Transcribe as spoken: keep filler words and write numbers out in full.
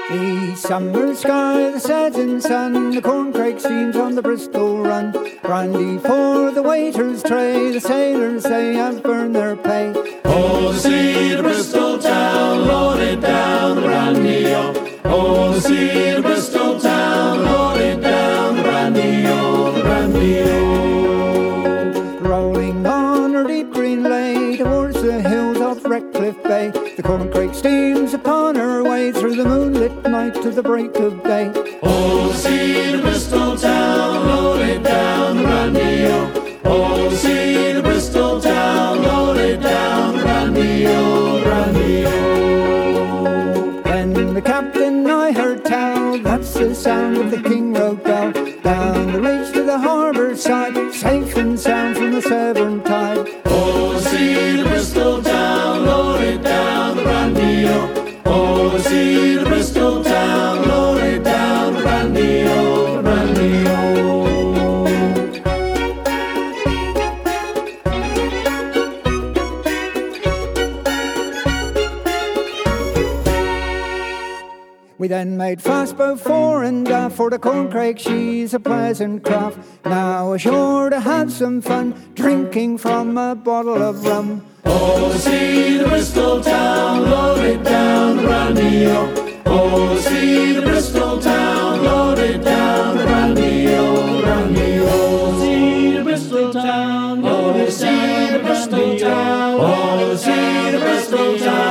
The summer sky, the setting sun, the corncrake steams on the Bristol run. Brandy for the waiter's tray, the sailors they have burned their pay. Oh, the sea, the Bristol town, load it down, the brandy, oh. Oh, the sea, the Bristol town, load it down, the brandy, oh, the brandy, oh. Rolling on her deep green lay towards the hills of Redcliffe Bay, the corncrake steams upon her way through the moonlit night to the break of day. Oh, the sea, the Bristol town, load it down, the brandy, oh. Oh, the sea, the Bristol town, load it down, the brandy, oh, the brandy, oh. Then the captain I heard tell, that's the sound of the King Road bell, down the reach to the harbour side, safe and sound from the Severn tide. Oh, the sea, the Bristol town, load it down, the brandy, oh. Oh, the sea, the Bristol town, load it down, the brandy, oh, the brandy, oh. We then made fast both fore and aft, for the corncrake she's a pleasant craft. Now ashore to have some fun, drinking from a bottle of rum. Oh, the sea, the Bristol town, load it down, the brandy, oh. Oh, the sea, the Bristol town, load it down, the brandy, oh, the brandy, oh. The sea, the Bristol town, oh, the sea, the Bristol town, oh, the sea, the Bristol town.